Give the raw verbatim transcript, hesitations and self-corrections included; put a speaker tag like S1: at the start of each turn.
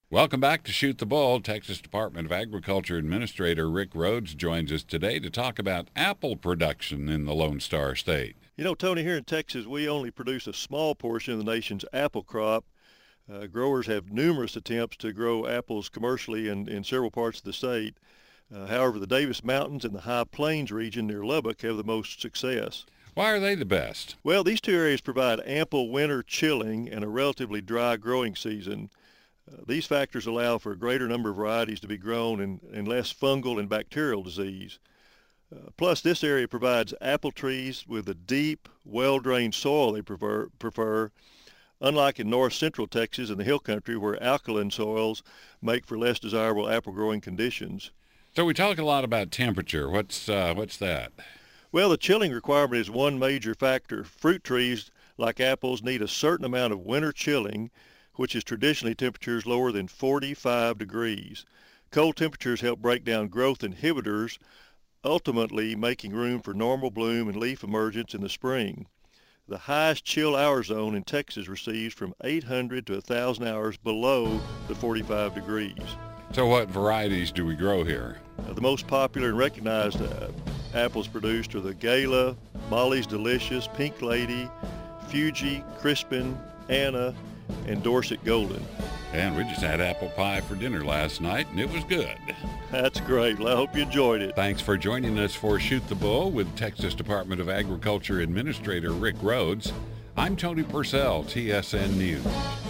S1: Welcome back to Shoot the Bull. Texas Department of Agriculture Administrator Rick Rhodes joins us today to talk about apple production in the Lone Star State.
S2: You know, Tony, here in Texas, we only produce a small portion of the nation's apple crop. Uh, growers have numerous attempts to grow apples commercially in, in several parts of the state. Uh, however, the Davis Mountains and the High Plains region near Lubbock have the most success.
S1: Why are they the best?
S2: Well, these two areas provide ample winter chilling and a relatively dry growing season. Uh, these factors allow for a greater number of varieties to be grown and, and less fungal and bacterial disease. Uh, plus, this area provides apple trees with the deep, well-drained soil they prefer, prefer, unlike in north central Texas and the hill country where alkaline soils make for less desirable apple growing conditions.
S1: So we talk a lot about temperature. What's, uh, what's that?
S2: Well, the chilling requirement is one major factor. Fruit trees, like apples, need a certain amount of winter chilling, which is traditionally temperatures lower than forty-five degrees. Cold temperatures help break down growth inhibitors, ultimately making room for normal bloom and leaf emergence in the spring. The highest chill hour zone in Texas receives from eight hundred to one thousand hours below the forty-five degrees.
S1: So what varieties do we grow here?
S2: Uh, the most popular and recognized uh, apples produced are the Gala, Molly's Delicious, Pink Lady, Fuji, Crispin, Anna, and Dorset Golden.
S1: And we just had apple pie for dinner last night, and it was good.
S2: That's great. Well, I hope you enjoyed it.
S1: Thanks for joining us for Shoot the Bull with Texas Department of Agriculture Administrator Rick Rhodes. I'm Tony Purcell, T S N News.